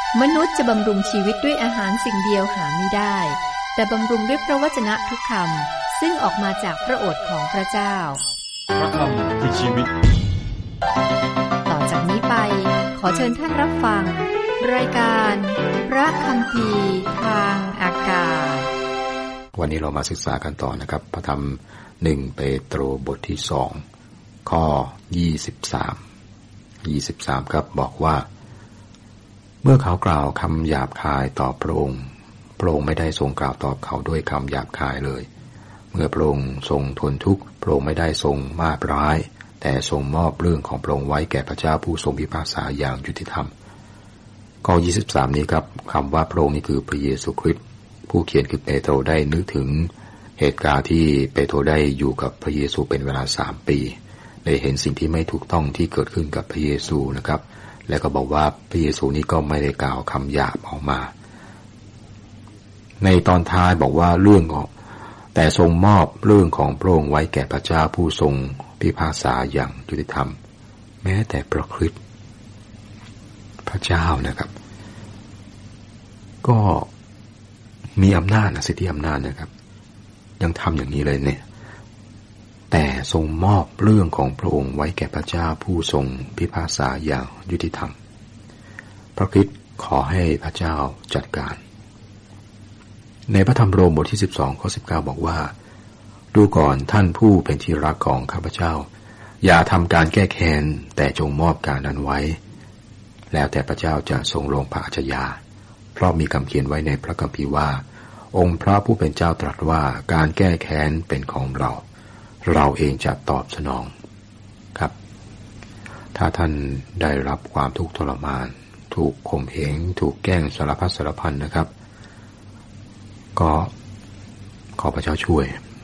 มนุษย์จะบำรุงชีวิตด้วยอาหารสิ่งเดียวหาไม่ได้แต่บำรุงด้วยพระวจนะทุกคำซึ่งออกมาจากพระโอษฐ์ของพระเจ้าพระคำคือชีวิตต่อจากนี้ไปขอเชิญท่านรับฟังรายการพระคัมภีร์ทางอากาศวันนี้เรามาศึกษากันต่อนะครับพระธรรม1เปโตรบทที่2ข้อ23ครับบอกว่าเมื่อเขากล่าวคำหยาบคายต่อพระองค์ไม่ได้ทรงกล่าวตอบเขาด้วยคำหยาบคายเลยเมื่อพระองค์ทรงทนทุกข์พระองค์ไม่ได้ทรงมาบร้ายแต่ทรงมอบเรื่องของพระองค์ไว้แก่พระเจ้าผู้ทรงพิพากษาอย่างยุติธรรมข้อ23นี้ครับคำว่าพระองค์นี่คือพระเยซูคริสต์ผู้เขียนคือเปโตรได้นึกถึงเหตุการณ์ที่เปโตรได้อยู่กับพระเยซูเป็นเวลา3 ปีได้เห็นสิ่งที่ไม่ถูกต้องที่เกิดขึ้นกับพระเยซูนะครับแล้วก็บอกว่าพระเยซูนี้ก็ไม่ได้กล่าวคำหยาบออกมาในตอนท้ายบอกว่าเรื่องของแต่ทรงมอบเรื่องของพระองค์ไว้แก่พระเจ้าผู้ทรงพิพากษาอย่างยุติธรรมแม้แต่พระคริสต์พระเจ้านะครับก็มีอำนาจสิทธิอำนาจนะครับยังทำอย่างนี้เลยเนี่ยแต่ทรงมอบเรื่องของพระองค์ไว้แก่พระเจ้าผู้ทรงพิพากษาอย่างยุติธรรมพระคริสต์ขอให้พระเจ้าจัดการในพระธรรมโรมบทที่12ข้อ19บอกว่าดูก่อนท่านผู้เป็นที่รักของข้าพเจ้าอย่าทำการแก้แค้นแต่จงมอบการนั้นไว้แล้วแต่พระเจ้าจะทรงลงพระอัจฉริยะเพราะมีคำเขียนไว้ในพระคัมภีร์ว่าองค์พระผู้เป็นเจ้าตรัสว่าการแก้แค้นเป็นของเราเองจะตอบสนองครับถ้าท่านได้รับความทุกข์ทรมานถูกข่มเหงถูกแกล้งสารพัดสารพันนะครับก็ขอพระเจ้าช่วย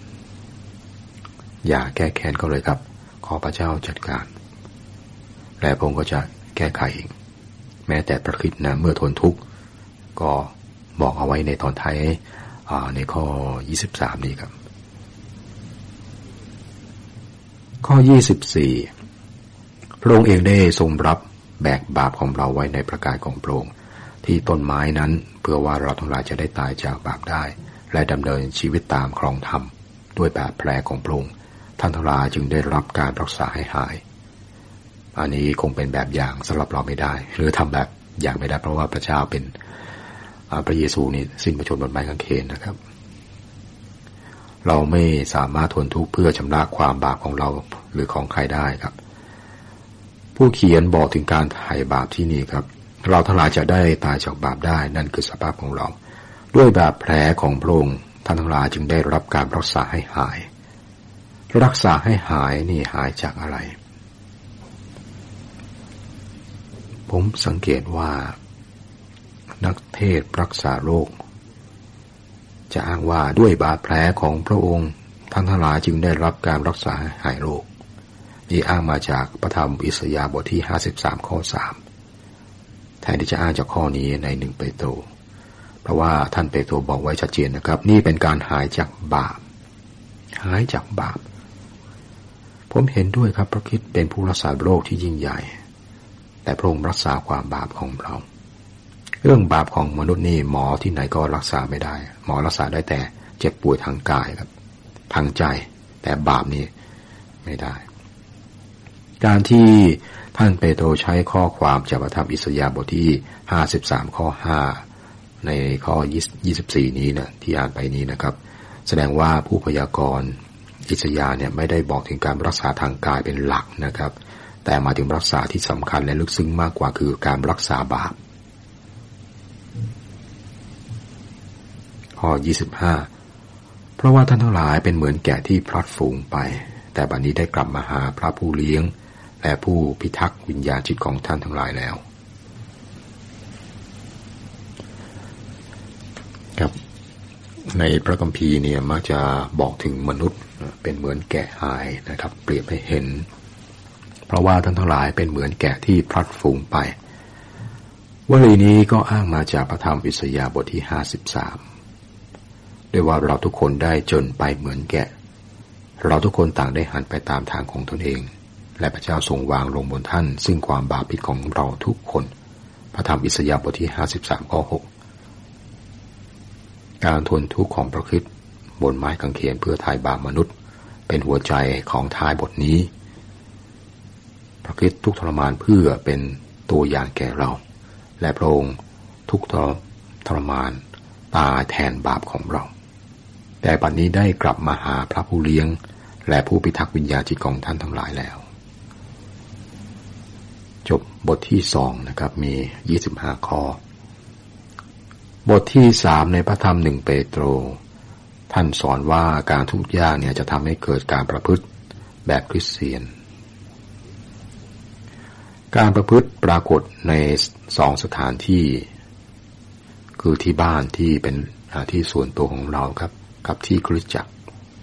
อย่าแก้แค้นเขาเลยครับขอพระเจ้าจัดการและพระองค์ก็จะแก้ไขเองแม้แต่พระคริสต์นะเมื่อทนทุกข์ก็บอกเอาไว้ในตอนท้ายในข้อ23นี้ครับข้อ24พระองค์เองได้ทรงรับแบกบาปของเราไว้ในพระกายของพระองค์ที่ต้นไม้นั้นเพื่อว่าเราทั้งหลายจะได้ตายจากบาปได้และดำเนินชีวิตตามครองธรรมด้วยบาดแผลของพระองค์ท่านทั้งหลายจึงได้รับการรักษาให้หายอันนี้คงเป็นแบบอย่างสำหรับเราไม่ได้หรือทำแบบอย่างไม่ได้เพราะว่าพระเจ้าเป็นพระเยซูนี่สิ้นพระชนม์บนไม้กางเขนนะครับเราไม่สามารถทนทุกข์เพื่อชำระความบาปของเราหรือของใครได้ครับผู้เขียนบอกถึงการไถ่บาปที่นี่ครับเราทั้งหลายจะได้ตายจากบาปได้นั่นคือสภาพของเราด้วยบาดแผลของพระองค์ท่านทั้งหลายจึงได้รับการรักษาให้หายรักษาให้หายนี่หายจากอะไรผมสังเกตว่านักเทศรักษาโรคจะอ้างว่าด้วยบาดแผลของพระองค์ท่านทั้งหลายจึงได้รับการรักษาให้หายโรคนี่อ้างมาจากพระธรรมอิสยาห์บทที่53ข้อ3แทนที่จะอ้างจากข้อนี้ใน1เปโตรเพราะว่าท่านเปโตรบอกไว้ชัดเจนนะครับนี่เป็นการหายจากบาปหายจากบาปผมเห็นด้วยครับพระคริสต์เป็นผู้รักษาโรคที่ยิ่งใหญ่แต่พระองค์รักษาความบาปของเราเรื่องบาปของมนุษย์นี่หมอที่ไหนก็รักษาไม่ได้หมอรักษาได้แต่เจ็บป่วยทางกายครับทางใจแต่บาปนี่ไม่ได้การที่ท่านเปโตรใช้ข้อความจากพระธรรมอิสยาห์บทที่53ข้อ5ในข้อ24นี้นะที่อ่านไปนี้นะครับแสดงว่าผู้พยากรณ์อิสยาห์เนี่ยไม่ได้บอกถึงการรักษาทางกายเป็นหลักนะครับแต่มาถึงรักษาที่สำคัญและลึกซึ้งมากกว่าคือการรักษาบาปข้อ25เพราะว่าท่านทั้งหลายเป็นเหมือนแกะที่พลัดฝูงไปแต่บัดนี้ได้กลับมาหาพระผู้เลี้ยงและผู้พิทักษ์วิญญาณจิตของท่านทั้งหลายแล้วครับในพระคัมภีร์เนี่ยมักจะบอกถึงมนุษย์เป็นเหมือนแกะหายนะครับเปรียบให้เห็นเพราะว่าท่านทั้งหลายเป็นเหมือนแกะที่พลัดฝูงไปวลีนี้ก็อ้างมาจากพระธรรมอิสยาห์บทที่53ด้วยว่าเราทุกคนได้จนไปเหมือนแกะเราทุกคนต่างได้หันไปตามทางของตนเองและพระเจ้าทรงวางลงบนท่านซึ่งความบาปผิดของเราทุกคนพระธรรมอิสยาห์บทที่53ข้อ6การทนทุกข์ของพระคริสต์บนไม้กางเขนเพื่อไถ่บาปมนุษย์เป็นหัวใจของท้ายบทนี้พระคริสต์ทุกข์ทรมานเพื่อเป็นตัวอย่างแก่เราและพระองค์ทุกข์ทรมานตายแทนบาปของเราแต่บัดนี้ได้กลับมาหาพระผู้เลี้ยงและผู้พิทักษ์วิญญาณจิตของท่านทั้งหลายแล้วจบบทที่2นะครับมี25ข้อบทที่3ในพระธรรม1เปโตรท่านสอนว่าการทุกข์ยากเนี่ยจะทำให้เกิดการประพฤติแบบคริสเตียนการประพฤติปรากฏใน2สถานที่คือที่บ้านที่เป็นที่ส่วนตัวของเราครับกับที่คริสตจักร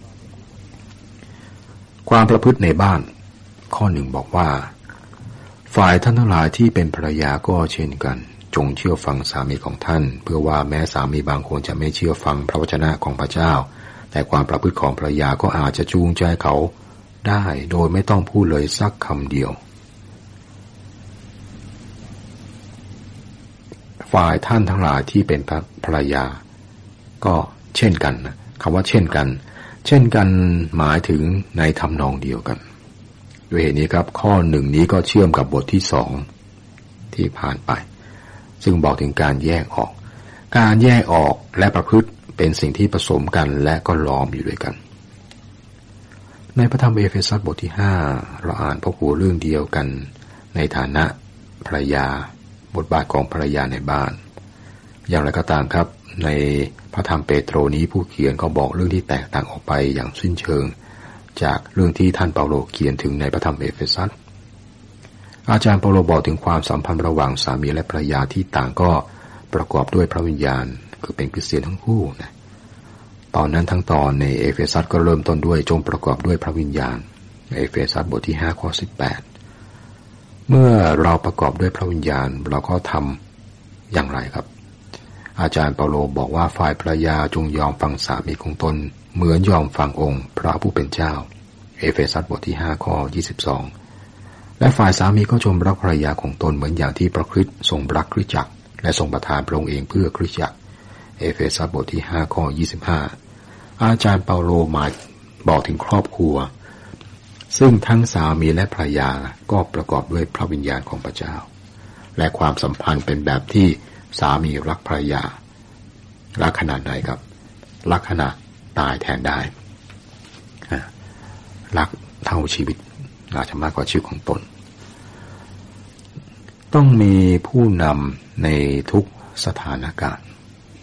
ความประพฤติในบ้านข้อ1บอกว่าฝ่ายท่านทั้งหลายที่เป็นภรรยาก็เช่นกันจงเชื่อฟังสามีของท่านเพื่อว่าแม้สามีบางคนจะไม่เชื่อฟังพระวจนะของพระเจ้าแต่ความประพฤติของภรรยาก็อาจจะจูงใจเขาได้โดยไม่ต้องพูดเลยสักคำเดียวฝ่ายท่านทั้งหลายที่เป็นภรรยาก็เช่นกันนะคำว่าเช่นกันหมายถึงในทำนองเดียวกันด้วยเหตุนี้ครับข้อ1นี้ก็เชื่อมกับบทที่2ที่ผ่านไปซึ่งบอกถึงการแยกออกและประพฤติเป็นสิ่งที่ผสมกันและก็ล้อมอยู่ด้วยกันในพระธรรมเอเฟซัสบทที่5เราอ่านพบหัวเรื่องเดียวกันในฐานะภรรยาบทบาทของภรรยาในบ้านอย่างไรก็ตามครับในพระธรรมเปโตรนี้ผู้เขียนก็บอกเรื่องที่แตกต่างออกไปอย่างสิ้นเชิงจากเรื่องที่ท่านเปาโลเขียนถึงในพระธรรมเอเฟซัสอาจารย์เปาโลบอกถึงความสัมพันธ์ระหว่างสามีและภรรยาที่ต่างก็ประกอบด้วยพระวิญญาณคือเป็นคริสเตียนทั้งคู่นะตอนนั้นทั้งตอนในเอเฟซัสก็เริ่มต้นด้วยจงประกอบด้วยพระวิญญาณในเอเฟซัสบทที่5ข้อ18เมื่อเราประกอบด้วยพระวิญญาณเราก็ทำอย่างไรครับอาจารย์เปาโลบอกว่าฝ่ายภรรยาจงยอมฟังสามีของตนเหมือนยอมฟังองค์พระผู้เป็นเจ้าเอเฟซัสบทที่5ข้อ22และฝ่ายสามีก็จงรักภรรยาของตนเหมือนอย่างที่พระคริสต์ทรงรักคริสตจักรและทรงประทานพระองค์เองเพื่อคริสตจักรเอเฟซัสบทที่5ข้อ25อาจารย์เปาโลมาบอกถึงครอบครัวซึ่งทั้งสามีและภรรยาก็ประกอบด้วยพระวิญญาณของพระเจ้าและความสัมพันธ์เป็นแบบที่สามีรักภรรยารักขนาดไหนครับรักขนาดตายแทนได้รักเท่าชีวิตอาจจะมากกว่าชีวิตของตนต้องมีผู้นำในทุกสถานการณ์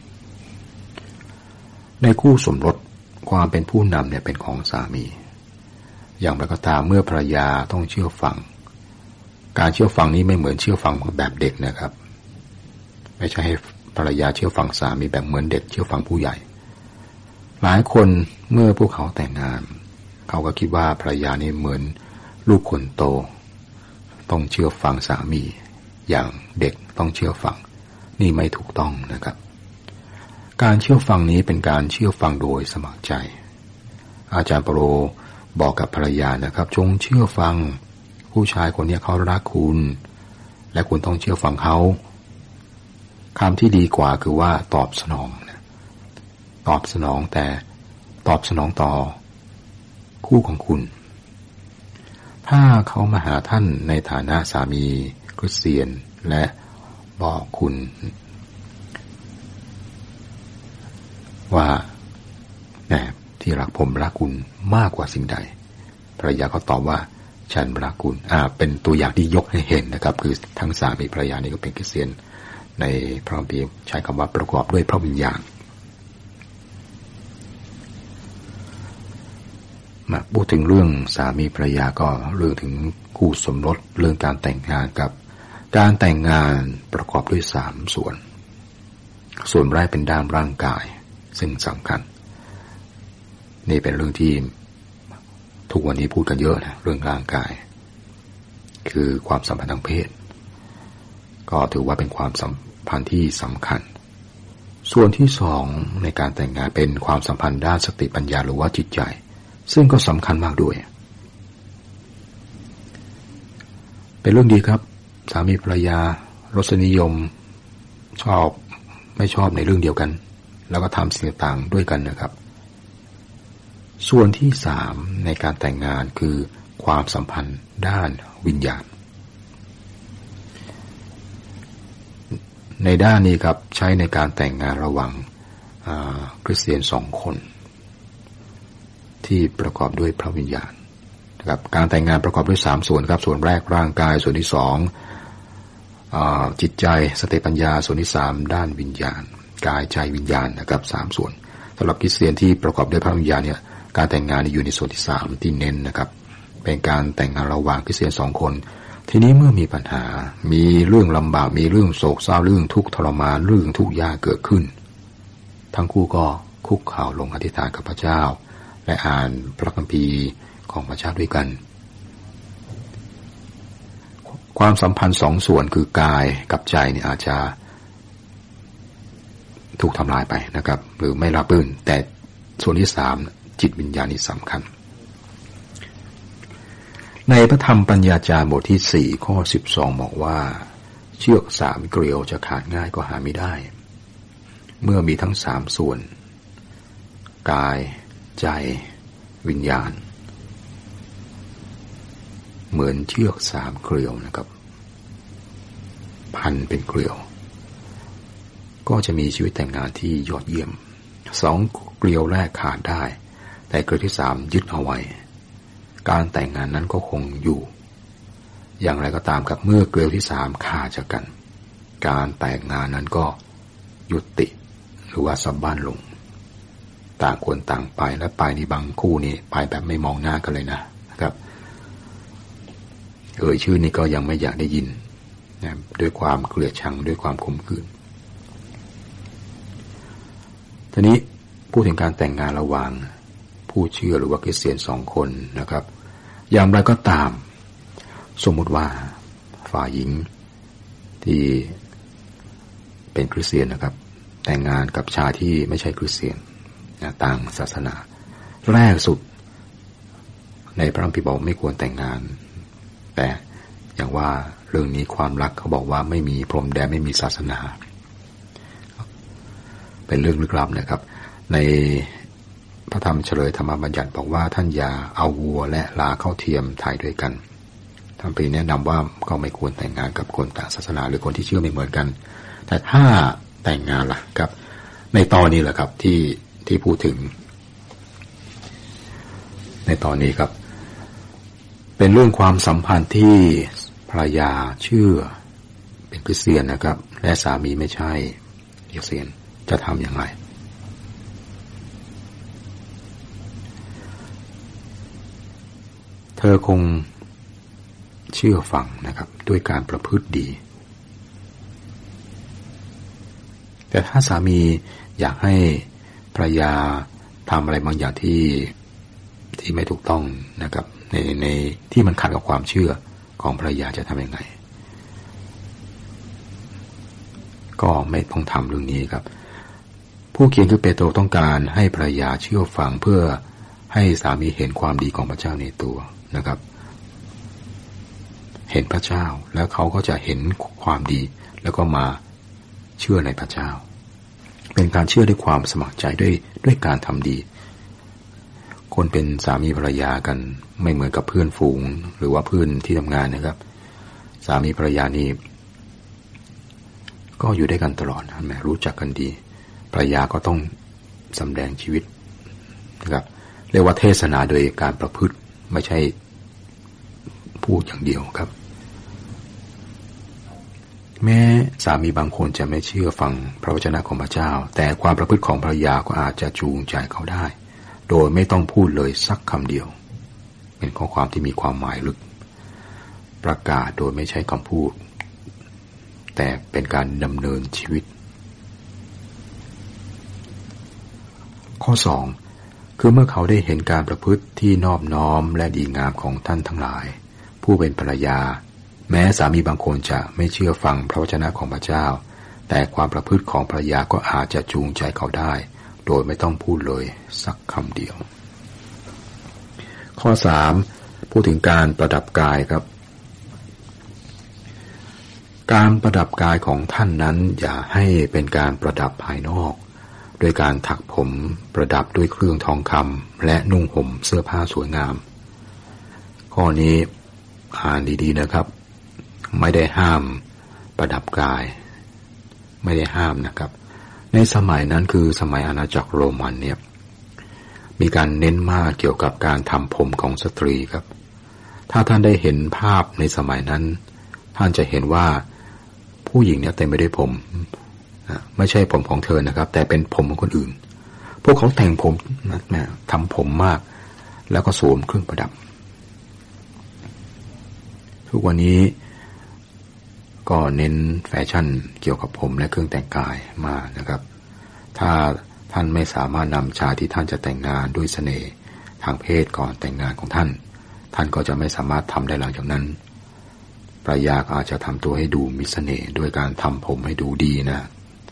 ในคู่สมรสความเป็นผู้นำเนี่ยเป็นของสามีอย่างไรก็ตามเมื่อภรรยาต้องเชื่อฟังการเชื่อฟังนี้ไม่เหมือนเชื่อฟังแบบเด็กนะครับไม่ใช่ให้ภรรยาเชื่อฟังสามีแบบเหมือนเด็กเชื่อฟังผู้ใหญ่หลายคนเมื่อพวกเขาแต่งงานเขาก็คิดว่าภรรยานี่เหมือนลูกคนโตต้องเชื่อฟังสามีอย่างเด็กต้องเชื่อฟังนี่ไม่ถูกต้องนะครับการเชื่อฟังนี้เป็นการเชื่อฟังโดยสมัครใจอาจารย์เปาโลบอกกับภรรยานะครับจงเชื่อฟังผู้ชายคนนี้เขารักคุณและคุณต้องเชื่อฟังเขาคำที่ดีกว่าคือว่าตอบสนองตอบสนองแต่ตอบสนองต่อคู่ของคุณถ้าเขามาหาท่านในฐานะสามีคริสเตียนและบอกคุณว่าแหมที่รักผมรักคุณมากกว่าสิ่งใดภรรยาก็ตอบว่าฉันรักคุณเป็นตัวอย่างที่ยกให้เห็นนะครับคือทั้งสามีภรรยานี่ก็เป็นคริสเตียนในพระคัมภีร์ใช้คำว่าประกอบด้วยพระวิญญาณมาพูดถึงเรื่องสามีภรรยาก็เรื่องถึงคู่สมรสเรื่องการแต่งงานกับการแต่งงานประกอบด้วย3ส่วนแรกเป็นด้านร่างกายซึ่งสำคัญนี่เป็นเรื่องที่ทุกวันนี้พูดกันเยอะนะเรื่องร่างกายคือความสัมพันธ์ทางเพศก็ถือว่าเป็นความสัมพันธ์ที่สำคัญส่วนที่2ในการแต่งงานเป็นความสัมพันธ์ด้านสติปัญญาหรือว่าจิตใจซึ่งก็สำคัญมากด้วยเป็นเรื่องดีครับสามีภรรยารสนิยมชอบไม่ชอบในเรื่องเดียวกันแล้วก็ทำสิ่งต่างๆด้วยกันนะครับส่วนที่3ในการแต่งงานคือความสัมพันธ์ด้านวิญญาณในด้านนี้ครับใช้ในการแต่งงานระหว่างคริสเตียน2 คนที่ประกอบด้วยพระวิญญาณนะครับการแต่งงานประกอบด้วย3ส่วนครับส่วนแรกร่างกายส่วนที่2จิตใจสติปัญญาส่วนที่3ด้านวิญญาณกายใจวิญญาณนะครับ3ส่วนสำหรับคริสเตียนที่ประกอบด้วยพระวิญญาณเนี่ยการแต่งงานอยู่ในส่วนที่3ที่เน้นนะครับเป็นการแต่งงานระหว่างคริสเตียน2 คนทีนี้เมื่อมีปัญหามีเรื่องลำบากมีเรื่องโศกเศร้าเรื่องทุกข์ทรมานเรื่องทุกข์ยากเกิดขึ้นทั้งคู่ก็คุกเข่าลงอธิษฐานกับพระเจ้าและอ่านพระคัมภีร์ของพระเจ้าด้วยกันความสัมพันธ์2 ส่วนคือกายกับใจเนี่ยอาจจะถูกทำลายไปนะครับหรือไม่ราบรื่นแต่ส่วนที่3จิตวิญญาณนี่สำคัญในพระธรรมปัญญาจารย์บทที่4ข้อ12บอกว่าเชือก3 เกลียวจะขาดง่ายก็หาไม่ได้เมื่อมีทั้ง3 ส่วนกายใจวิญญาณเหมือนเชือก3 เกลียวนะครับพันเป็นเกลียวก็จะมีชีวิตแต่งงานที่ยอดเยี่ยม2 เกลียวแรกขาดได้แต่เกลียวที่3ยึดเอาไว้การแต่งงานนั้นก็คงอยู่อย่างไรก็ตามครับเมื่อเกลียวที่3ขาดจากกันการแต่งงานนั้นก็ยุติหรือว่าสับบ้านลงต่างคนต่างไปและไปในบางคู่นี่ไปแบบไม่มองหน้ากันเลยนะครับชื่อนี้ก็ยังไม่อยากได้ยินนะด้วยความเกลียดชังด้วยความขมขื่นทีนี้พูดถึงการแต่งงานระหว่างผู้เชื่อหรือว่าคริสเตียน2 คนนะครับอย่างไรก็ตามสมมุติว่าฝ่ายหญิงที่เป็นคริสเตียนนะครับแต่งงานกับชายที่ไม่ใช่คริสเตียนต่างศาสนาแรกสุดในพระคัมภีร์บอกไม่ควรแต่งงานแต่อย่างว่าเรื่องนี้ความรักเขาบอกว่าไม่มีพรมแดนไม่มีศาสนาเป็นเรื่องลึกลับนะครับในพระธรรมเฉลยธรรมบัญญัติบอกว่าท่านอย่าเอาวัวและลาเข้าเทียมถ่ายด้วยกันท่านพระแนะนำว่าก็ไม่ควรแต่งงานกับคนต่างศาสนาหรือคนที่เชื่อไม่เหมือนกันแต่ถ้าแต่งงานล่ะครับในตอนนี้แหละครับที่พูดถึงในตอนนี้ครับเป็นเรื่องความสัมพันธ์ที่ภรรยาเชื่อเป็นคริสเตียนนะครับและสามีไม่ใช่คริสเตียนจะทำอย่างไรเธอคงเชื่อฟังนะครับด้วยการประพฤติดีแต่ถ้าสามีอยากให้ภรรยาทำอะไรบางอย่างที่ไม่ถูกต้องนะครับในที่มันขัดกับความเชื่อของภรรยาจะทำยังไงก็ไม่ต้องทำเรื่องนี้ครับผู้เขียนคือเปโตรต้องการให้ภรรยาเชื่อฟังเพื่อให้สามีเห็นความดีของพระเจ้าในตัวนะครับเห็นพระเจ้าแล้วเขาก็จะเห็นความดีแล้วก็มาเชื่อในพระเจ้าเป็นการเชื่อด้วยความสมัครใจด้วยการทำดีคนเป็นสามีภรรยากันไม่เหมือนกับเพื่อนฝูงหรือว่าเพื่อนที่ทำงานนะครับสามีภรรยานี่ก็อยู่ด้วยกันตลอดนะแม้รู้จักกันดีภรรยาก็ต้องสำแดงชีวิตนะครับเรียกว่าเทศนาโดยการประพฤติไม่ใช่พูดอย่างเดียวครับแม้สามีบางคนจะไม่เชื่อฟังพระวจนะของพระเจ้าแต่ความประพฤติของภรรยาก็อาจจะจูงใจเขาได้โดยไม่ต้องพูดเลยสักคำเดียวเป็นข้อความที่มีความหมายลึกประกาศโดยไม่ใช่คำพูดแต่เป็นการดำเนินชีวิตข้อ2คือเมื่อเขาได้เห็นการประพฤติที่นอบน้อมและดีงามของท่านทั้งหลายผู้เป็นภรรยาแม้สามีบางคนจะไม่เชื่อฟังพระวจนะของพระเจ้าแต่ความประพฤติของภรรยาก็อาจจะจูงใจเขาได้โดยไม่ต้องพูดเลยสักคำเดียวข้อ3พูดถึงการประดับกายครับการประดับกายของท่านนั้นอย่าให้เป็นการประดับภายนอกโดยการถักผมประดับด้วยเครื่องทองคำและนุ่งห่มเสื้อผ้าสวยงามข้อนี้อ่านดีๆนะครับไม่ได้ห้ามประดับกายไม่ได้ห้ามนะครับในสมัยนั้นคือสมัยอาณาจักรโรมันเนี่ยมีการเน้นมากเกี่ยวกับการทำผมของสตรีครับถ้าท่านได้เห็นภาพในสมัยนั้นท่านจะเห็นว่าผู้หญิงเนี่ยเต็มไปด้วยผมไม่ใช่ผมของเธอนะครับแต่เป็นผมของคนอื่นพวกเขาแต่งผมนะทำผมมากแล้วก็สวมเครื่องประดับทุกวันนี้ก็เน้นแฟชั่นเกี่ยวกับผมและเครื่องแต่งกายมานะครับถ้าท่านไม่สามารถนำชายที่ท่านจะแต่งงานด้วยเสน่ห์ทางเพศก่อนแต่งงานของท่านก็จะไม่สามารถทำได้หลังจากนั้นภรรยาอาจจะทำตัวให้ดูมีเสน่ห์ด้วยการทำผมให้ดูดีนะ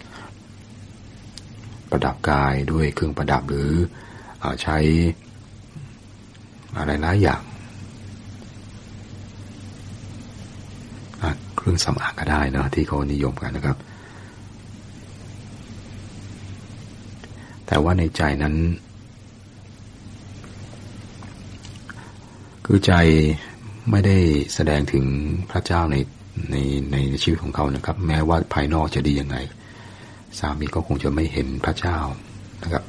ประดับกายด้วยเครื่องประดับหรือใช้อะไรหลายอย่างเครื่องสำอางก็ได้นะที่เขานิยมกันนะครับแต่ว่าในใจนั้นคือใจไม่ได้แสดงถึงพระเจ้าในชีวิตของเขานะครับแม้ว่าภายนอกจะดียังไงสามีก็คงจะไม่เห็นพระเจ้านะครับ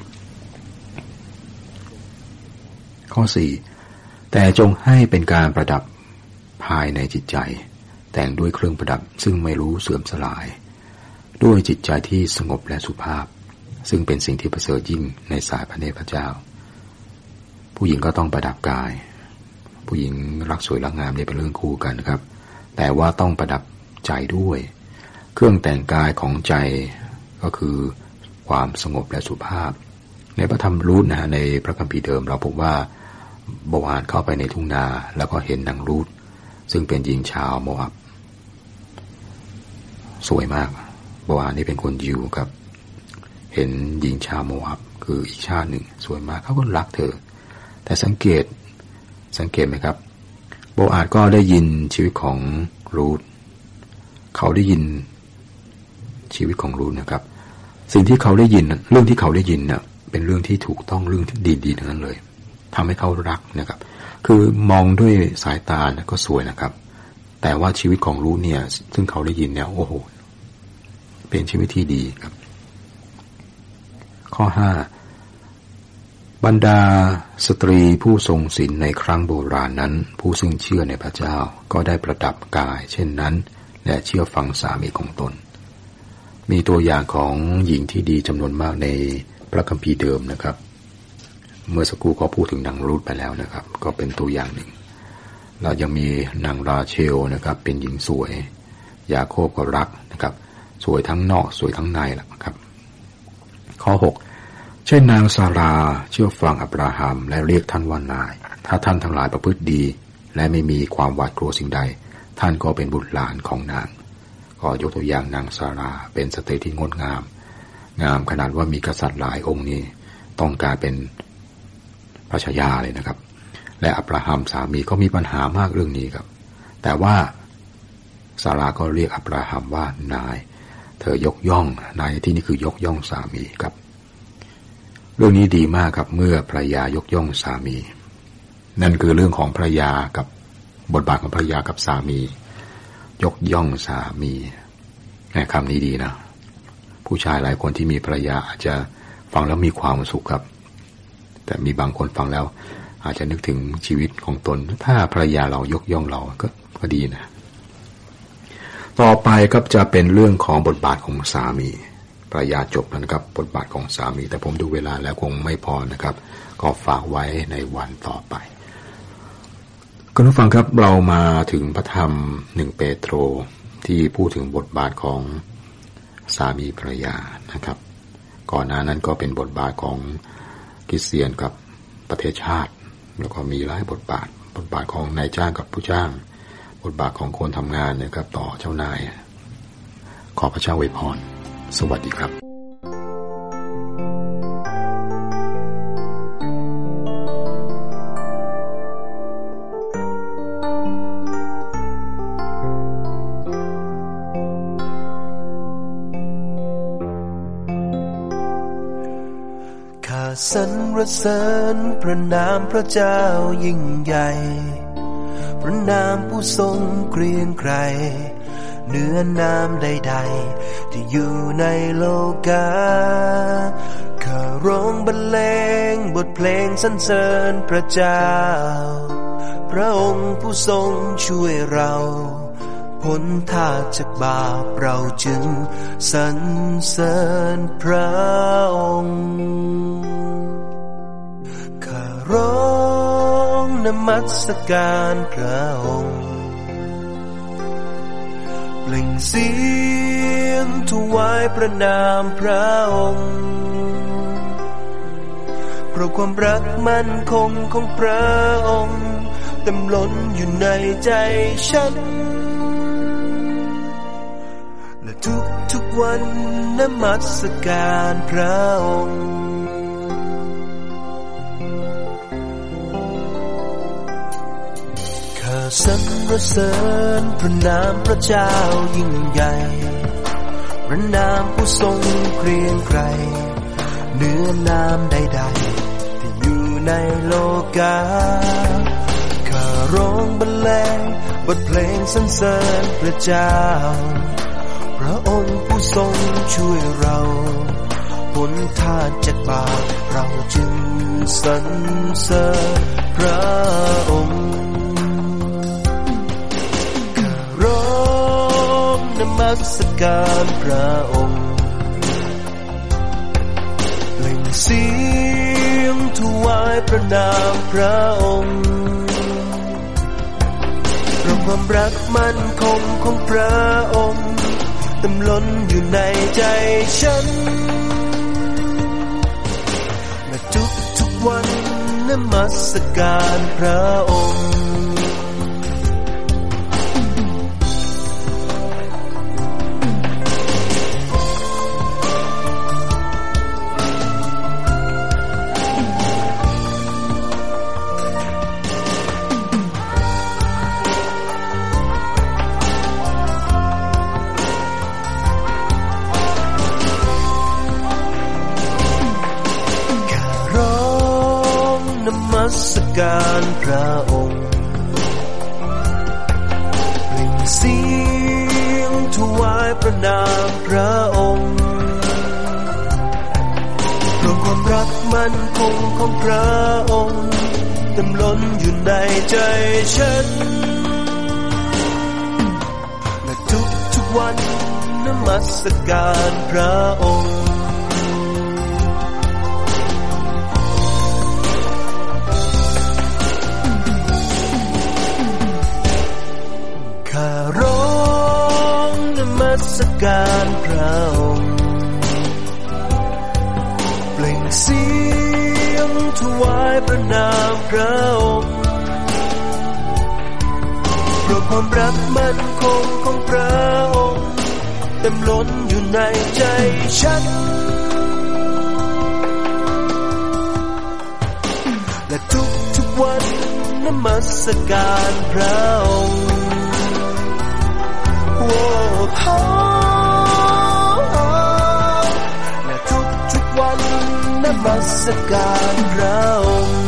ข้อ 4แต่จงให้เป็นการประดับภายในจิตใจแต่งด้วยเครื่องประดับซึ่งไม่รู้เสื่อมสลายด้วยจิตใจที่สงบและสุภาพซึ่งเป็นสิ่งที่ประเสริฐยิ่งในสายพระเนตรพระเจ้าผู้หญิงก็ต้องประดับกายผู้หญิงรักสวยรักงามนี่เป็นเรื่องคู่กันนะครับแต่ว่าต้องประดับใจด้วยเครื่องแต่งกายของใจก็คือความสงบและสุภาพในพระธรรมรูธนะฮะในพระคัมภีร์เดิมเราพบว่าโบอาซเข้าไปในทุ่งนาแล้วก็เห็นนางรูธซึ่งเป็นหญิงชาวโมอับสวยมากโบอาซนี่เป็นคนยิวครับเห็นหญิงชาวโมอับคืออีกชาติหนึ่งสวยมากเขาก็รักเธอแต่สังเกตไหมครับโบอาซก็ได้ยินชีวิตของรูธเขาได้ยินชีวิตของรูธนะครับสิ่งที่เขาได้ยินเรื่องที่เขาได้ยินเนี่ยเป็นเรื่องที่ถูกต้องเรื่องที่ดีๆทั้งนั้นเลยทำให้เขารักนะครับคือมองด้วยสายตาก็สวยนะครับแต่ว่าชีวิตของรูธเนี่ยซึ่งเขาได้ยินเนี่ยโอ้โหเป็นชีวิตที่ดีครับข้อ 5บรรดาสตรีผู้ทรงศีลในครั้งโบราณนั้นผู้ซึ่งเชื่อในพระเจ้าก็ได้ประดับกายเช่นนั้นและเชื่อฟังสามีของตนมีตัวอย่างของหญิงที่ดีจำนวนมากในพระคัมภีร์เดิมนะครับเมื่อสักครู่ก็พูดถึงนางรูธไปแล้วนะครับก็เป็นตัวอย่างหนึ่งเรายังมีนางราเชลนะครับเป็นหญิงสวยยาโคบก็รักนะครับสวยทั้งนอกสวยทั้งในแหละครับข้อ 6เช่นนางซาราเชื่อฟังอับราฮัมและเรียกท่านว่านายถ้าท่านทั้งหลายประพฤติดีและไม่มีความหวาดกลัวสิ่งใดท่านก็เป็นบุตรหลานของนางก็ยกตัวอย่างนางซาราเป็นสตรีที่งดงามขนาดว่ามีกษัตริย์หลายองค์นี้ต้องการเป็นพระชายาเลยนะครับและอับราฮัมสามีก็มีปัญหามากเรื่องนี้ครับแต่ว่าซาราก็เรียกอับราฮัมว่านายเธอยกย่องนายที่นี่คือยกย่องสามีครับเรื่องนี้ดีมากครับเมื่อภรรยายกย่องสามีนั่นคือเรื่องของภรรยากับบทบาทของภรรยากับสามียกย่องสามีคำนี้ดีนะผู้ชายหลายคนที่มีภรรยาอาจจะฟังแล้วมีความสุขครับแต่มีบางคนฟังแล้วอาจจะนึกถึงชีวิตของตนถ้าภรรยาเรายกย่องเราก็ดีนะต่อไปครับจะเป็นเรื่องของบทบาทของสามีภรรยาจบแล้วนะครับบทบาทของสามีแต่ผมดูเวลาแล้วคงไม่พอนะครับก็ฝากไว้ในวันต่อไปคุณผู้ฟังครับเรามาถึงพระธรรม1เปโตรที่พูดถึงบทบาทของสามีภรรยานะครับก่อนหน้านั้นก็เป็นบทบาทของคริสเตียนกับประเทศชาติแล้วก็มีหลายบทบาทของนายจ้างกับผู้จ้างบทบาทของคนทำงานนะครับต่อเจ้านายขอพระเจ้าอวยพรสวัสดีครับสรรเสริญพระนามพระเจ้ายิ่งใหญ่พระนามผู้ทรงเกรียงไกรเหนือนามใดๆที่อยู่ในโลกาข้าร้องบรรเลงบทเพลงสรรเสริญพระเจ้าพระองค์ผู้ทรงช่วยเราพ้นทาสจากบาปเราจึงสรรเสริญพระองค์ข้าร้องนมัสการพระองค์เปล่งเสียงถวายพระนามพระองค์เพราะความรักมั่นคงของพระองค์เต็มล้นอยู่ในใจฉันและทุกวันนมัสการพระองค์ข้าสรรเสริญพระนามพระเจ้ายิ่งใหญ่พระนามผู้ทรงเกรียงไกรเหนือนามใดๆที่อยู่ในโลกาข้าร้องบรรเลงบทเพลงสรรเสริญพระเจ้าพระองค์ผู้ทรงช่วยเราพ้นทาสจากบาปเราจึงสรรเสริญพระองค์ข้าร้องนมัสการพระองค์เปล่งเสียงถวายพระนามพระองค์เพราะความรักมั่นคงของพระองค์เต็มล้นอยู่ในใจฉันและทุกวันนมัสการพระองค์นมัสการพระองค์เปล่งเสียงถวายพระนามพระองค์เพราะความรักมั่นคงของพระองค์เต็มล้นอยู่ในใจฉันและทุกวันนมัสการพระองค์การพระองค์เปล่งเสียงถวายพระนามพระองค์เพราะความรักมั่นคงของพระองค์เต็มล้นอยู่ในใจฉันและทุกวันนมัสการพระองค์โอ้โหและทุกวันนมัสการพระองค์